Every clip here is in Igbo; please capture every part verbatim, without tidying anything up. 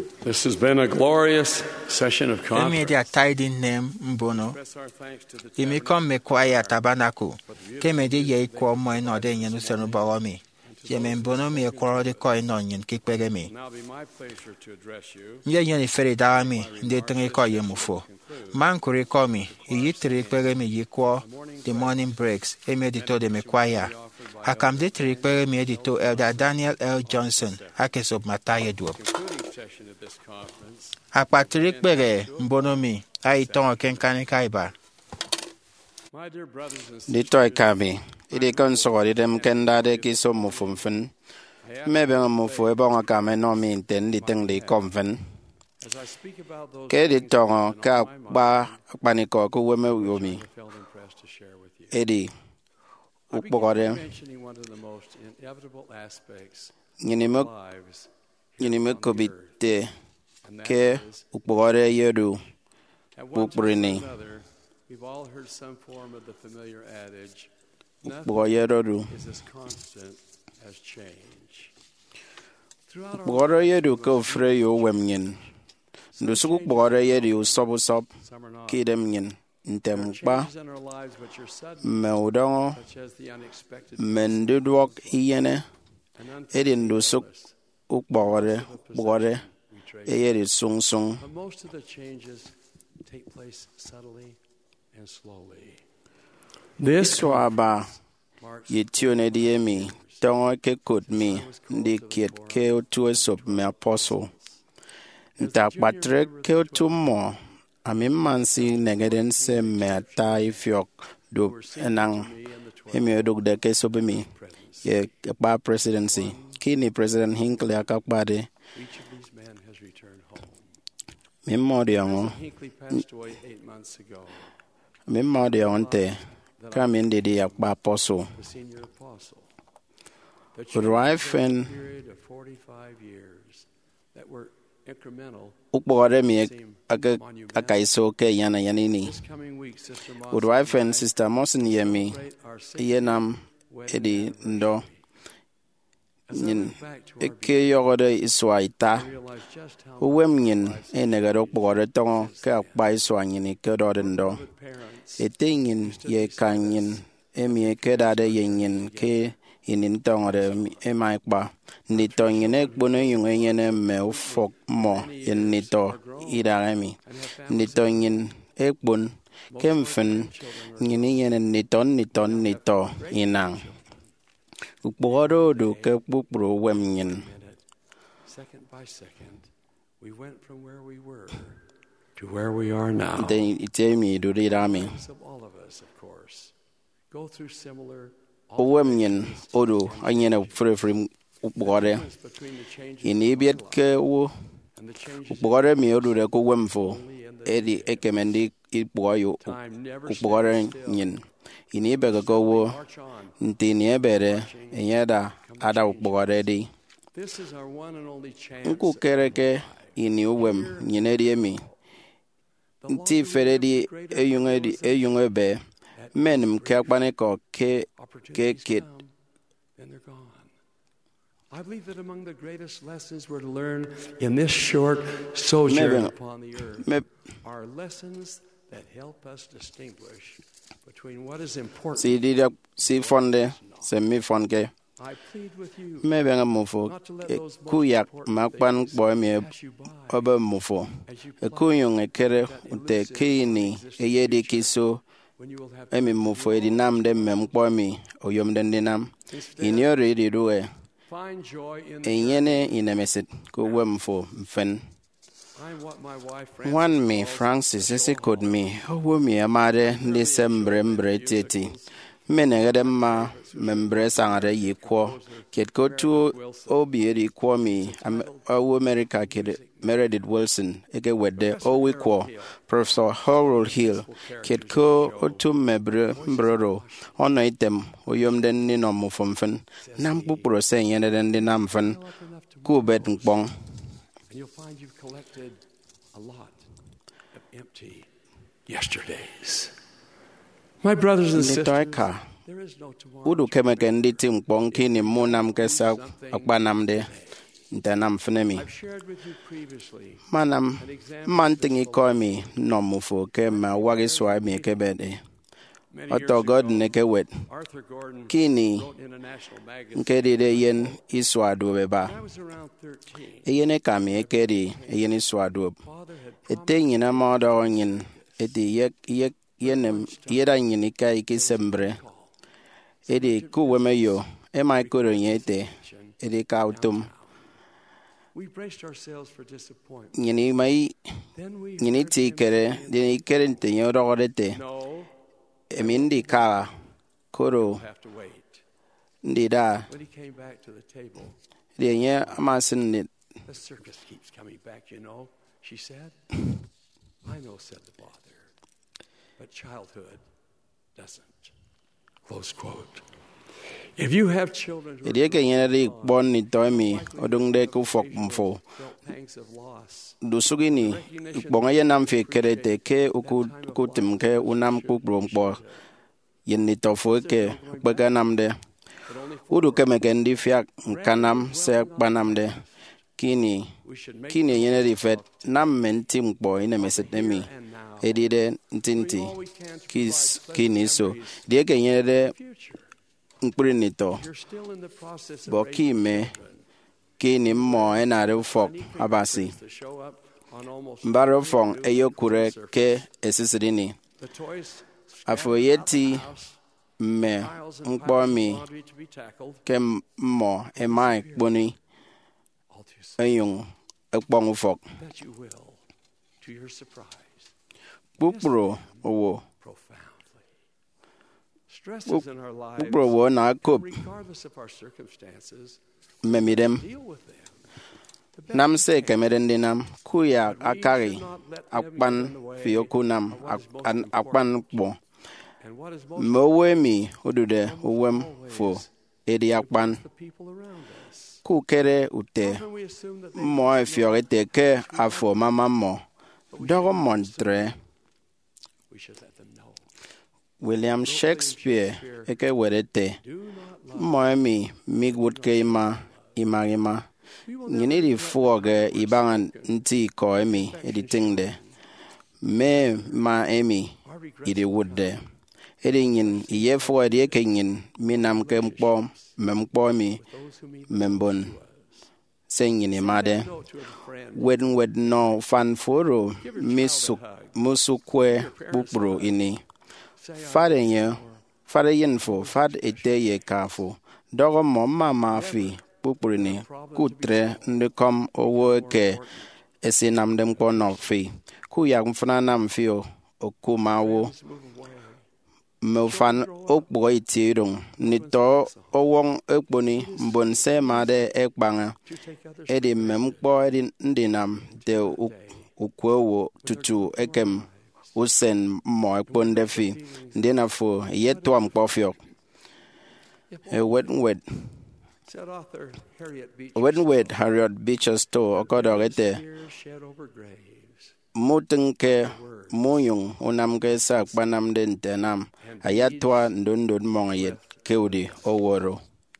This has been a glorious session of Emi conference. dia taidi nem mbono. Express our thanks to the Imi kom me kwa ya tabernacle. Keme di ye kwa mo ino de nyenu senu bawa mi. Ye me mbono mi ekwaro de kwa ino nyen kikpege mi. Now be my pleasure to address you. Nye nyeni feri dawa mi. Ndi tengi kwa ye mufo. Man kuri kwa mi. Iyi tiri kpege mi yi kwa the morning breaks. Emi edito de me kwa ya. Akam di tiri kpege mi edito Elder Daniel L. Johnson. Akesob mataye duo. Concluding session of this conference. Akpatiri kpege mbono mi. Ai tongo kenkani kaiba. My dear brothers and sisters, Di toy kami, idi kon so di dem kenda de ki so mo fum fen. Me be mo fu e bon ka me no mi ten di teng di kom fen. as I speak about those Ke di things tongo that ka are on my ba mind, pani ko ku we me yo mi. I felt impressed to share with you. Edi I ukpo ko began de mentioning one of the most inevitable aspects nyini of me lives nyini me on ko the bi earth, te and that ke is, ukpo ko de yedu at one time or uprini. another, we've all heard some form of the familiar adage, Ukpo ko yedu du. is as constant as change. Throughout our Ukpo ko de lives, yedu we ko must fre yo wem nyin. Ndu su ukpo ko de yedu sobu sob some are not. ki dem nyin. There Ntem are ba changes in our lives which are sudden, me udongo such as the unexpected men du dwok iyene and edi unforeseen ndu su illness, ukpo ko de loss of a ukpo ko de possession we trade. e yedi sung sung. But most of the changes take place subtly and slowly. This So aba marks ye tune di emi tongo ke kut mi ndi kiet ke otu esop me apostle. Nta patre ke otu mo ami mansi negeden se me ata ifiok do enang emi odok de ke sobe mi ye ba presidency kini president Hinckley akakbade each of these men has returned home. mi mo de ngo Hinckley passed away eight months ago, mi mo de onte kami ndi di akba apostle the senior apostle. The Would I changes over fin- a period of forty-five years that were incremental. ukbore mi aka akaiso ke yana yanini This coming week, Sister Moss Would and wife and I sister Mosin Yemi celebrate our Yenam wedding Edi Ndo anniversary. As I Nyin look back to our Eke Yogode Iswaita I realize just how Uwem much Yin lives Enegado Bore Tongo Ke Akbai Swanyini Kedodendo with parents Etingin Ye Kanyin Emi Kedade Yin Ke Inin Tongode Emaikba Nitongin Ekbono Yung Yene Me Ufok Mo Yen Nito Idaremi Nitongin Ekbon Kemfen Yini Yen Niton Niton Nito Inang Ukboro do ke bukbro wem yin. minute, second by second, we went from where we were to where we are now. Then itemi do di rami. Lives of all of us, of course, go through similar Wem yin odo anyene free free ukbore. difference between the changes in my Inibiet life ke wo and the changes in ukbore mi odo de ko wem fo. only in the Edi ekemendi ikboyo time never ukbore stands still. yin. Inibe ko wo March on. ntini ebere enyeda ada ukbore di. This is our one and only chance. Nku kereke ini uwem nyinedi emi. The longer Nti we fere live, di the greater eyunge di eyunge be menim ke akpane ko ke ke opportunities kit come, and they're gone. I believe that among the greatest lessons we're to learn in this short sojourn Maybe- upon the earth me are lessons that help us distinguish between what is important. si di da si fonde se mi fonke I plead with you me be nga mufo not to let e those most kuyak important makpan things boy me pass you by obe mufo as you e plan kuyung e kere ute kini e yedi kiso when you will have emi mufo e di nam de mem kwa mi oyom den dinam inyori di duwe find joy in the e journey. yene inemesit ko wemfo mfen I'm what my wife Frances One me calls Francis a esi show could hog. me owo mi amade ndi sembre mbre teti menegede ma membre sangare yikwo ket ko tu obi eri kwo mi am- owo America kid Meredith Wilson ege wede owi kwo Professor Harold Hill ket ko otu mebre mbroro ono item oyom den ni no mufumfen nam pupuro se yene den di namfen Fill up enough to ku bet ngpong and you'll find you've collected a lot of empty yesterdays. My brothers and sisters, Litoika there is no tomorrow. Udu kemeke ndi tim kpong kini munam kesa akpanam de ntanam fenemi I've shared with you previously manam an example man of this tingi ko mi nomufo ke ma wagi swa mi ke bede many years oto god ago. ne ke wet Arthur Gordon kini wrote in a national magazine. nke di de yen iswa do be ba When I was around thirteen, eyene kami ekeri eyene iswa do Father had ete nyina ma do nyin ete ye ye yenem yera nyin kai ki sembre ede ku wemeyo e mai ko nyete ede ka utum we braced ourselves for disappointment. nyini mai Then we nyini heard ti him kere say, de ikere nte nyoro rete no, emindi ka koro you'll have to wait. ndida When he came back to the table, de nya amasin ni the circus keeps coming back, you know, she said. I know, said the father, but childhood doesn't. Close quote. If you have children who ede ke nyere ri bon ni tomi odung de ku fok mfo felt pangs of loss, dusugini bonga ye nam fe kere te ke uku ku tim ke unam ku brompo yen ni tofo ke baga nam de but only udu ke mekendi fiak kanam se banam de kini we should make kini yene ri fet nam men tim bo ine mesetemi edide ntinti all we can to kis provide kini so memories de ke yene de future. nkpiri ni to You're still in the process of bo raising ki me children. kini mo enare fok Tiny abasi fingerprints that show up on almost mbaro every fong new eyo toy kure surface. ke esisirini The toys afo scattered about the yeti house, me piles and nkpo piles of mi laundry to be tackled, ke mo e mai kponi all too soon. eyung ekpong fok That you will, to your surprise, kpukpro owo profoundly. Stresses in our lives, kpukpro wo na kop regardless of our circumstances, memidem deal with them. The best nam we se can. kemeden dinam kuya But we akari should not let them get akpan in the way fiyoku nam of what is most an important. akpan kpo And what is most mowe mi odude almost uwem fo always edi akpan involves the people around us. ku kere ute Often we assume that they mo must know efiorete ke afo mama mo dogo montre we should let them know. William Shakespeare eke werete Do not love. mo mi migwood ke ima ima ima We will nyini never di regret fuoge the words ibangan spoken. nti ko emi editingde me ma emi Our regrets idi will wudde come edi nyin iye fuo edi eke nyin minam ke mkpo memkpo mi with those who mean the membon most to us. se nyini Send made that note to a friend. wed wed no fan foro Give your misu child a hug. musukwe bukbro ini Say, I fade love you nye more. fade yinfo fad ete ye kafo dogo mo mama fi bukbro ni kutre ndikom owo ke esi nam dem ko no fi ku ya mfuna nam fi o okumawo Friends move away. mofan okpo itirung ni to owong ekponi mbonse made ekbanga To take others edi memkpo edi ndinam de ukwewo tutu ekem usen mo ekponde fi ndina fo yetwa mkpofio e wet wet said author Harriet Beecher wet wet Stowe. Harriet Beecher Stowe okodorete Tears shed over graves. mutunke muyung unamke sak panam den tenam ayatwa ndundun mongayet keudi oworo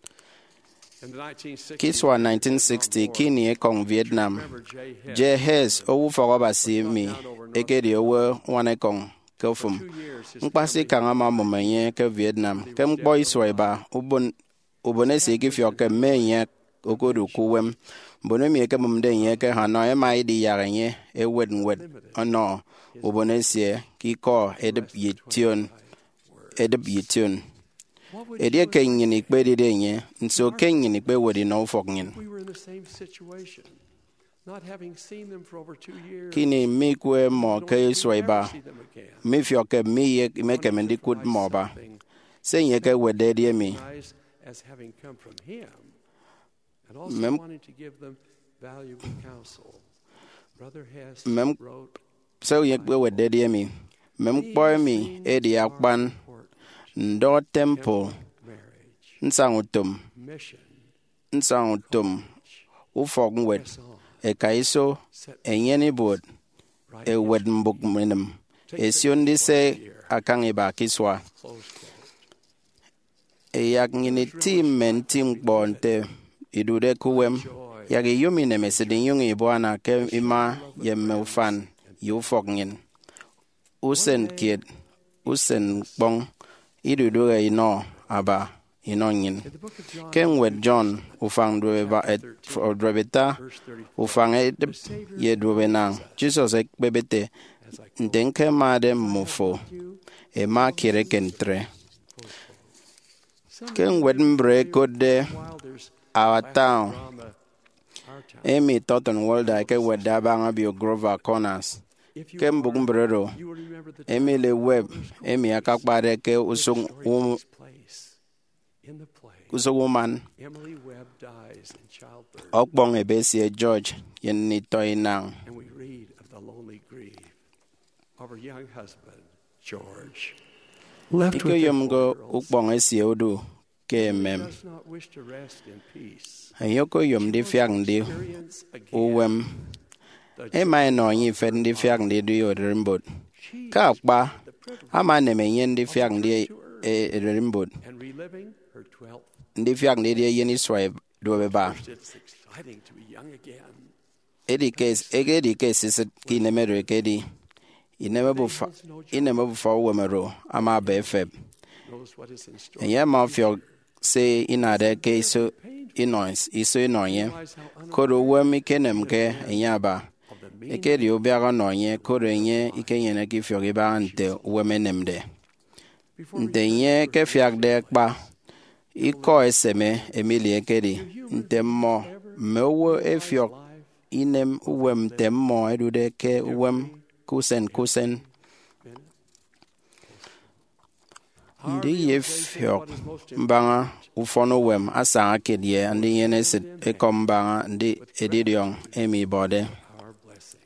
In the nineteen sixties, kiswa nineteen sixty kini e kong Vietnam remember Jay Hess. je hes owu fogobasi mi ekedi owo wane kong kofum Two years, his mkpasi family kanga ma momenye ke Vietnam ke mkpo iswaiba ubon ubonesi ki fio ke menye okodu kuwem bonomi ke mumde nye ke hano e mai di yarenye e wedn wed ono ubonesi ki ko edep yition edep yition What would edi you ke advise nyini kpe di de nye nso ke nyini kpe wedi no fok nyin if we were in the same situation, not having seen them for over two years? kini mi kwe mo knowing ke we'd iswaiba never see them again? mi fio ke mi ye me ke mendi kud mo ba Something se nye ke wede di mi recognized as having come from him, and also Mem- wanting to give them valuable counsel. Brother Hess Mem- wrote, se nye kpe wede di mi mem kpo mi edi akpan ndo temple marriage, nsang utum mission, nsang utum ufok nwet press on, e kaiso set e nyeni bod right e wed mbuk minem e siondi se akang iba kiswa close quote. e yak ngini tim men tim bonte idude kuwem yagi yumi ne mesidin yungi Bwana ke ima yemme ufan yufok ngin usen kiet usen bong iduduga ino aba ino ngin ken wet John ufang dweba et dwebeta ufang et ye dwebenang Jesus ek bebete ndenke made mufo e ma kire kentre ken wet mbre kode our town Amy Totten Walda ke wet dabanga bio Grover Corners ken bugumbrero Emily Webb Amy akakpare ke usung um usung woman okbong ebesie George yen ni toinang And we read of the lonely grief of her young husband, George. Left iko with their yom go four-year-old ukbong esie udu ke son, mem does not wish to rest in peace. ayoko yom di fiak ndi Experience again uwem the ema no nyi fet ndi fiak ndi du yo rimbot ka kpa ama ne menye ndi fiak ndi e rimbot and reliving her twelfth. ndi fiak ndi di yeni swipe do be ba First, it's exciting to be young again. edi case ege di case is ki ne mero ke di ineme bu fa ineme bu fa wemero ama be feb Knows what is in store. enya ma fio se inade ke so inois iso inoye kodo wem ikenem ke enya ba Of the meaning eke di obiara noye kodo nye ikenyene ki fio ge ba nte wemenem de before we nte nye ke fiak de kpa iko eseme emilie kedi nte mo mewo e fio life inem uwem temmo edude ke uwem kusen kusen ndi ye fio mbanga ufono wem asa akedie andi yene sit ekombanga ndi edidion emi bode our blessings.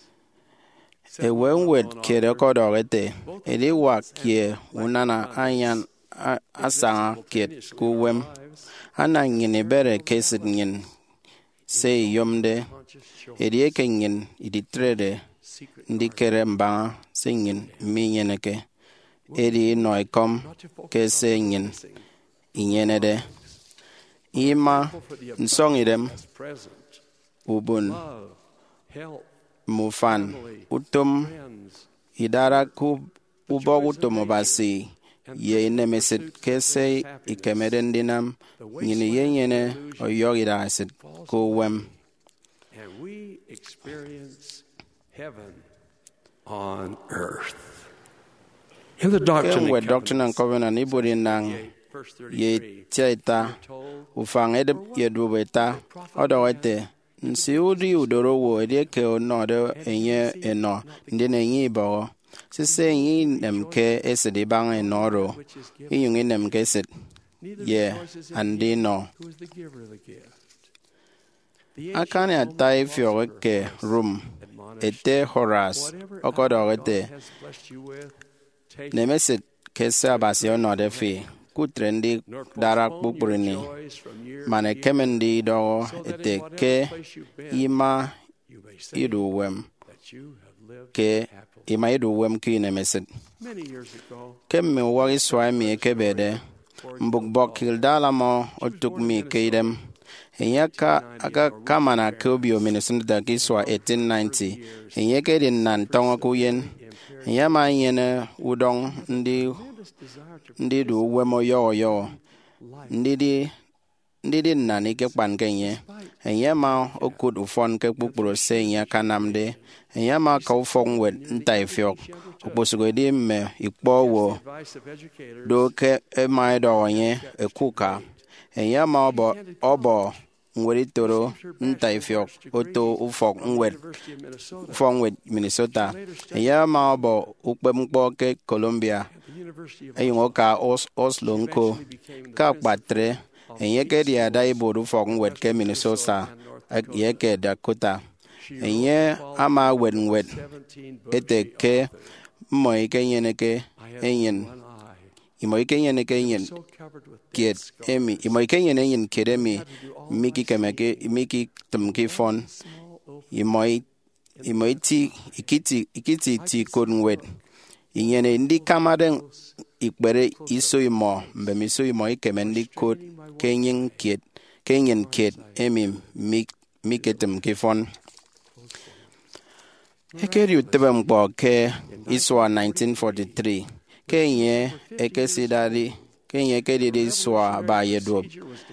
e wenwet kede kodorete edi wa kie unana anyan a- asa ket kuwem ana ngine bere kesit ngin se yomde edi eke ngin idi trede ndi kere mbanga se ngin mi nyeneke edi noikom ke se ngin inyenede ima nsongidem As present, ubun love, health, mufan utum friends, idara ku ubog utum basi ye nemesit kese ikemeden dinam ngini yenyene oyogida asit ku wem and we experience heaven on earth. In the Doctrine ken we and doctrine and Covenants, covenant ibudi nang verse ye thirty-three, tieta told ufang edep ye dubeta odawete nsi udi udoro wo edeke onode enye eno ndi nenyi ibawo sise yi nemke esidi bang enoro iyungi nemke sit neither ye rejoices in andi him no who is the giver of the gift. The akane ancient atai Roman fioge ke philosopher rum admonished, ete horas whatever okodorete God has blessed you with, take it, nemesit kese abasi onode fi kutrendi nor dara postpone your kpukpurini joys from year mane to year, kemendi dogo so that ete in whatever ke place you've been, ima you may say idu wem that you have lived ke happily. ima idu wem ki nemesit Many years ago, kem mi wari swai mi kebede mbuk bokil dala mo otuk mi keidem Enya ka aka kama na kubio Minnesota ki swa eighteen ninety. Enya ke din nan tongo kuyen. Enya ma yene udong ndi ndi du wemo yo yo. Ndi di ndi di nani ke pan kenye. Enya ma okud ufon ke pupuro se enya kanamde. Enya ma ka ufong wet ntai fiok. Uposugo di me ikpo wo do ke e mai do nye e kuka. Enya ma obo obo nwere toro nta ifiok oto ufok nwet ufok nwet Minnesota. Enya ma obo ukpe mkpo ke Columbia. Eyingo ka os Oslo nko ka patre. Enye ke di ada ibo ufok nwet ke Minnesota. Ye ke Dakota. Enye ama wet nwet ete ke mo ike yene ke enyen. Imo ike yene ke enyen kiet emi imo ike yene enyen kiet emi miki kemeke miki tumki fon imo imo iti ikiti ikiti ti kodwet inyene ndi kamaden ikpere iso imo mbe miso imo ike mendi kod kenyin kiet ke nyen ket emi mi mi ketem ke fon ekeri utebe mkpo ke iswa nineteen forty-three ke nye ekesidari ke nye kedide iswa ba yedo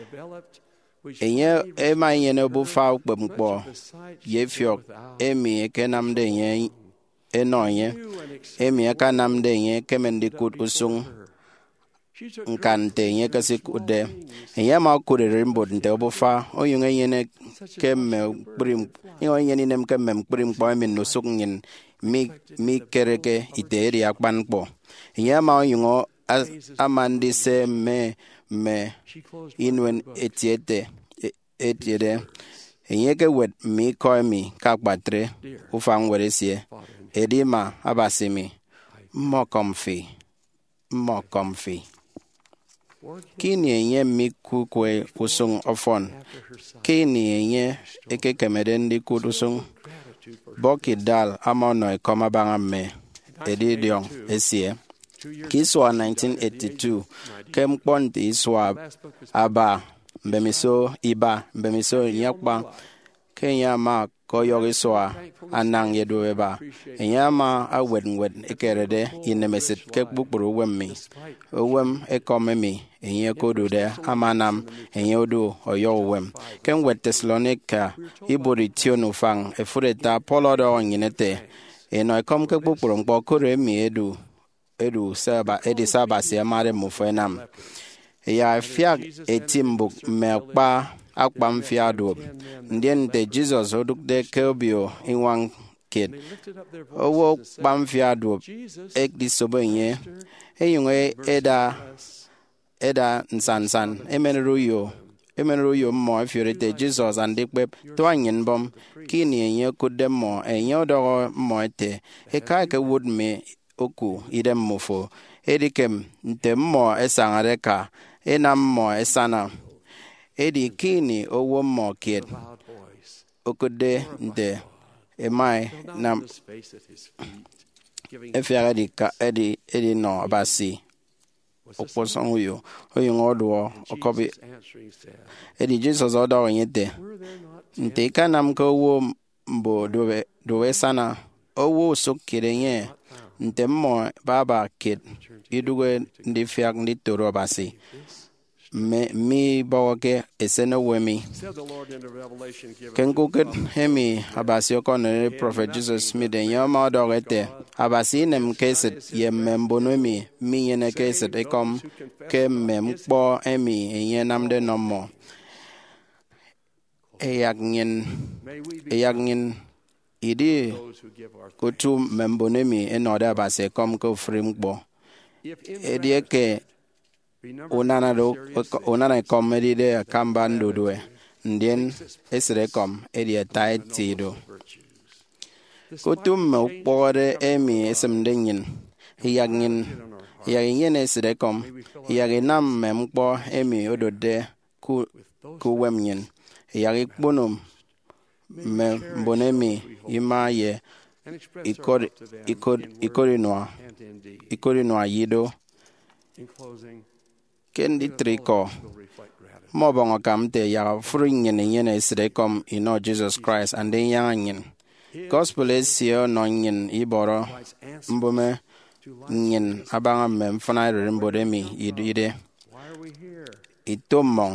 enye ema nye no bu fa ukpe mkpo yefiok emi ekenamde nye enonye emi ekanamde nye kemendi kut usung nkante nye kasi kude enye ma kurere mbod nte obufa oyung enye ne kemme prim yo enye ni nem kemme prim kwa min nusuk nyin mi mi kereke iteri akpan kpo enye ma oyung amandi se me me inwen etiete etiede enye ke wet mi ko mi ka patre ufang weresie edima abasimi mo comfy mo comfy kini enye mi kukwe usung ofon kini enye eke kemeden di kudusung boki dal amono ekoma banga me edidion esie kiswa nineteen eighty-two kem ponti iswa aba mbemiso iba mbemiso nyakpa kenya ma koyogi swa anang yedoeba enyama awedwed ekerede inemesit kekbukpuru wemmi owem ekomemi enye kodude amanam enye odu oyo wem ken wet Thessalonica iburi tionu fang efureta polodo nyinete eno ekom kekbukpuru mkpo kore mi edu edu saba edi saba se amare mufenam ya fiak etimbuk mekpa akpa mfiado ndien de Jesus odukde kebio inwang kid owo kpamfiado ek disobenye eyunge eda eda nsansan emenruyo emenruyo mo fiorete Jesus andikpe twanyin bom kini enye kudemo enye odogo moete eka ke would me oku idem mofo edikem ntemmo esangareka enam mo esana edi kini owo mo kid okude nde emai na efiara di ka edi edi no abasi okposon uyo oyun odo okobi edi Jesus odo onyete nte kanam ko wo mbo dowe dowe sana owo sokirenye nte mo baba kid iduwe ndi fiak ndi toro abasi me mi bawoke esene wemi kenkuket hemi abasi okonere prophet Jesus Smith enyama odogete abasi nem keset yemmembonomi mi yene keset ekom ke memkpo emi enye namde nomo eyagnin eyagnin idi kutu membonomi enode abasi ekom ko frimkpo edieke unana do unana kom edide kambando doe ndien esre kom edie taiti do kutum ukpore emi esemdenyin yagin yagin esre kom yaginam memkpo emi odode ku kuwemyin yagikpunum me bonemi imaye ikod ikod ikorinwa ikorinwa yido kendi triko mo bongo kamte ya fring yen yen esre kom ino Jesus Christ and then yang gospel esio no yen iboro mbome yen abanga mem fana rembodemi idide itomong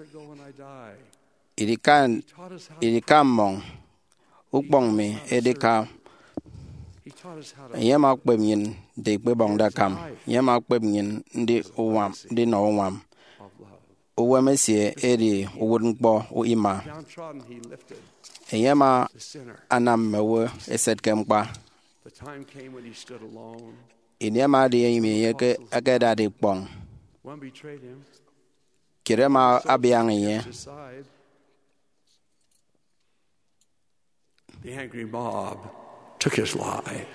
idikan idikamong ukbong me edika yema kpemyin de kpebong da kam yema kpemyin ndi uwam ndi no uwam uwamesie eri uwunkpo uima yema anam mewe eset kempa inyama de yimi yeke agada de pong kirema abiang ye the angry mob took his life.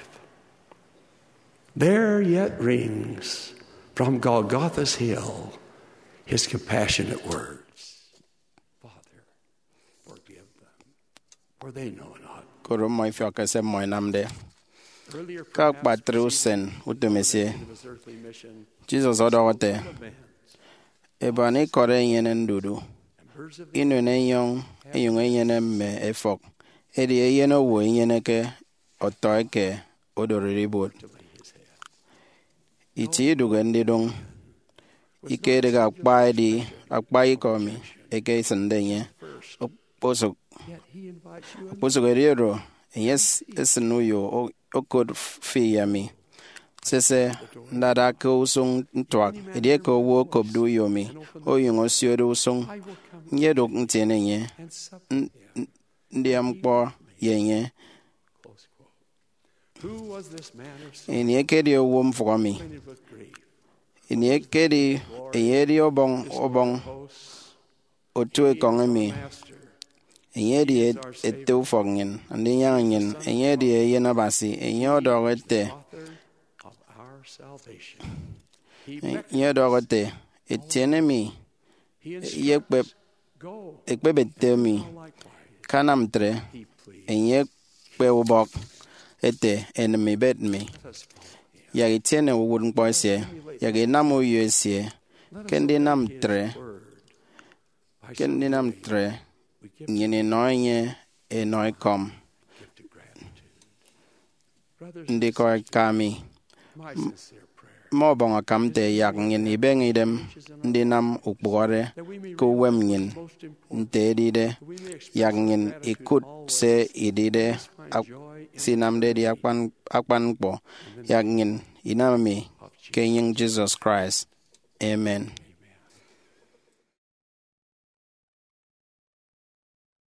There yet rings from Golgotha's hill his compassionate words, Father, forgive them, for they know not. Koro moi fioka se moi namde ka patrusen utumese Jesus odote ebani kore yenen dudu inu ne yong eyong eyene me efok edi eyene wo eyene ke otoike odoribot iti duga ndi dong ike de ga kpai di akpai komi eke sandenye oposo oposo geriero yes esnuyo okod fi yami sese ndada ko usung ntwak edie ko wo kobdu yomi oyungo siodo usung nyedo ntenenye ndi ampo yenye ini ekedi owo mfomi ini ekedi eyedi obong obong otu ekongemi eyedi etu fogin andi yanyin eyedi eyena basi enyodo ete nyedogote etienemi yekpe ekpebetemi kanamtre enyekpe ubok ete enemi betmi yagi tiene wudun poise yagi namu yesie kendi namtre kendi namtre nyini noye e noikom ndiko kami mo bonga kamte yak ngin ibeng idem ndinam ukbore ko wem ngin ntedide yak ngin ikut se idide sinamde di akpan akpan po yak ngin inami kenying Jesus Christ. Amen.